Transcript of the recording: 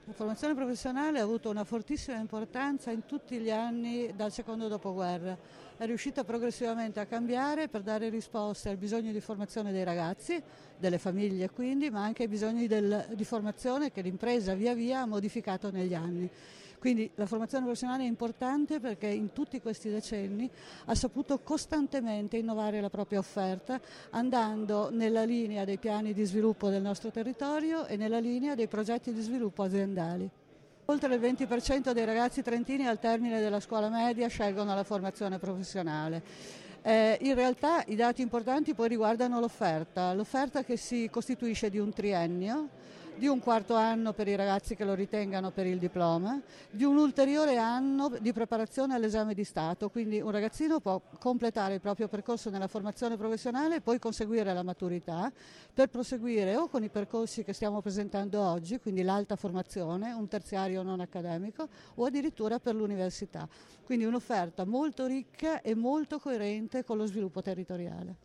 La formazione professionale ha avuto una fortissima importanza in tutti gli anni dal secondo dopoguerra. È riuscita progressivamente a cambiare per dare risposte al bisogno di formazione dei ragazzi, delle famiglie quindi, ma anche ai bisogni di formazione che l'impresa via via ha modificato negli anni. Quindi la formazione professionale è importante perché in tutti questi decenni ha saputo costantemente innovare la propria offerta, andando nella linea dei piani di sviluppo del nostro territorio e nella linea dei progetti di sviluppo aziendali. Oltre il 20% dei ragazzi trentini al termine della scuola media scelgono la formazione professionale. In realtà i dati importanti poi riguardano l'offerta che si costituisce di un triennio, di un quarto anno per i ragazzi che lo ritengano per il diploma, di un ulteriore anno di preparazione all'esame di Stato, quindi un ragazzino può completare il proprio percorso nella formazione professionale e poi conseguire la maturità per proseguire o con i percorsi che stiamo presentando oggi, quindi l'alta formazione, un terziario non accademico, o addirittura per l'università. Quindi un'offerta molto ricca e molto coerente con lo sviluppo territoriale.